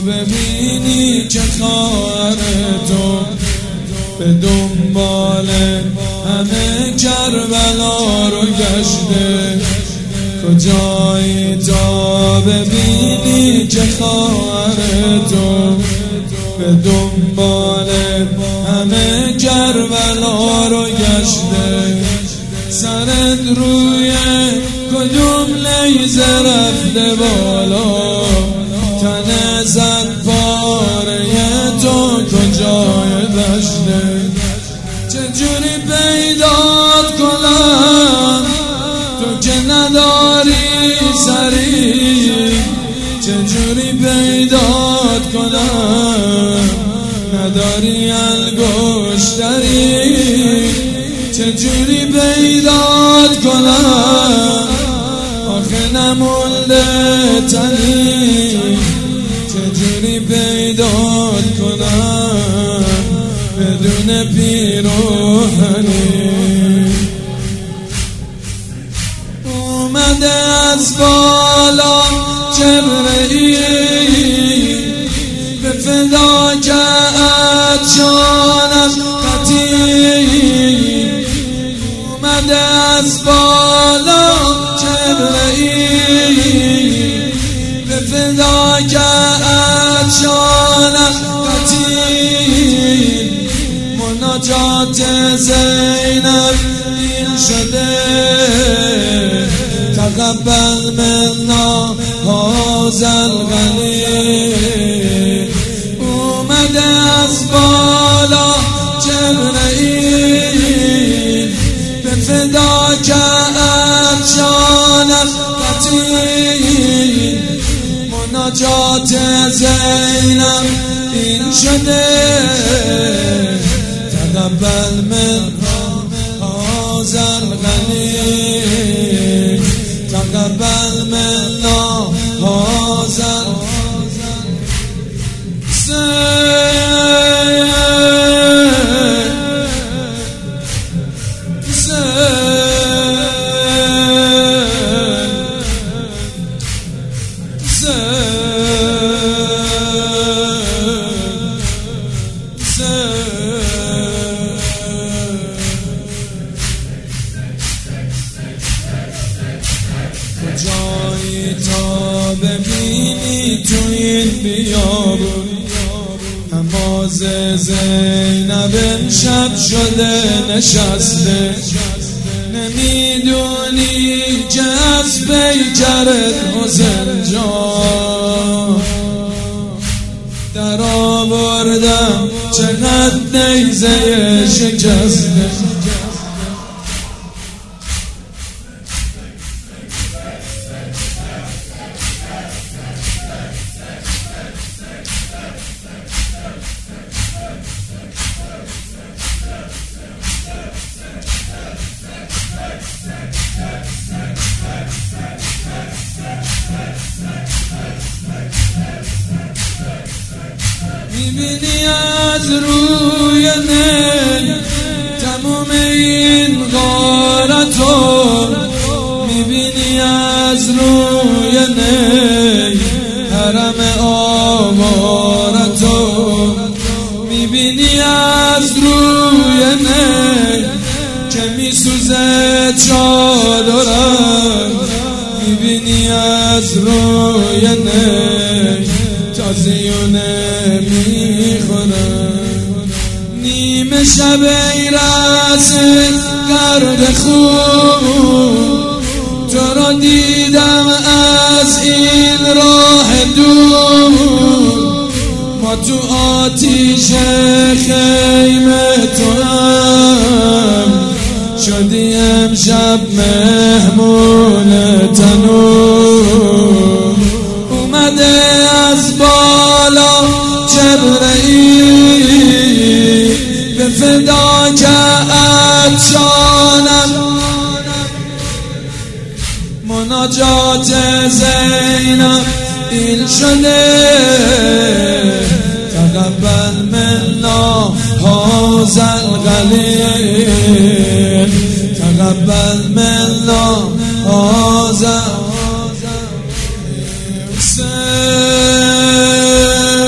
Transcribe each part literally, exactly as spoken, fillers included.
ببینی که خواهر تو به دنبال همه کربلا رو گشته. کجایی تا ببینی که خواهر تو به دنبال همه کربلا رو گشته. سرت روی کدوم لیزه رفته بالا، تن زد پاره تو کجای دشته. چجوری پیدات کنم تو که نداری سری، چجوری پیدات کنم نداری انگشتری، چجوری پیدات کنم آخه نمونده تنی، چجوری پیدات کنم بدون پیراهنی. اومده از بالا جبرئیل به فداکت جانم قتیل. اومده از بالا جبرئیل به فداکت جانم قتیل. مناجات زینب این شده تقبل منا هذا الغلیل. اومده از بالا جبرئیل به فداکت جانم قتیل. مناجات زینب این شده تقبل منا هذا الغلیل، تقبل منا هذا جایی تا ببینی تو این بیابون نماز زینب امشب شده نشسته. نمیدونی که از پیکرت حسین جان در آوردم چقدر نیزه شکسته. میبینی از روی نی تموم این غارتو، میبینی از روی نی حرم آوارتو، میبینی از روی نی که میسوزه چادرم، میبینی از روی نی تازیونه میخورم. نیمه شب ایرس گرد خون تو را دیدم از این راه دور. ما تو آتیش خیمه تو هم شدی امشب مهمون تنور. اومده از بالا جبرئیل به فداکت جانم. مناجات زینب این شده تقبل منا هذا الغلیل، تقبل منا هذا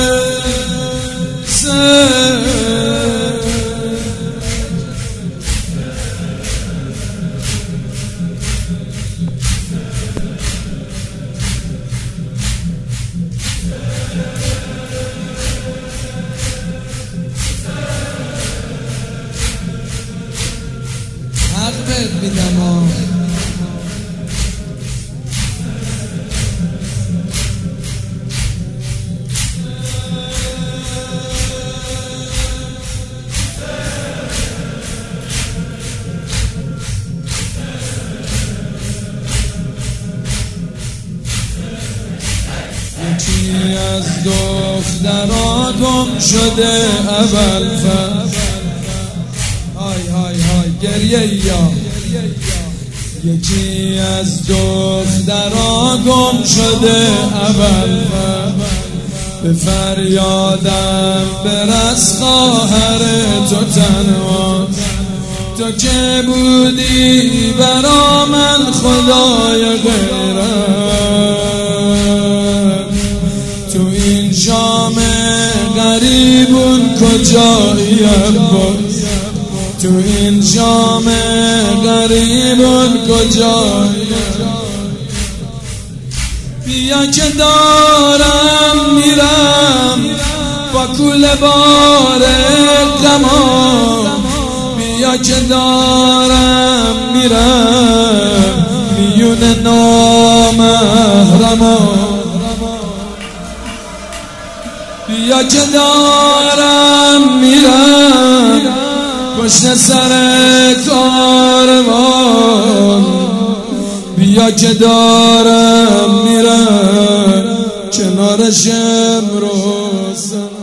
از دخترها گم شده اول فصل. های های های گریه یا یکی از دخترها گم شده اول فصل. به فریادم برس خواهر تو تنها، تو که بودی برا من خدای غیرت. تو این شام غریبون کجایی عباس، تو این شام غریبون کجایی. بیا که دارم میرم با کوله بار غمام، بیا که دارم میرم میون نامحرمام، بیا که دارم میرم پشت سر کاروان، بیا که دارم میرم کنار شمر و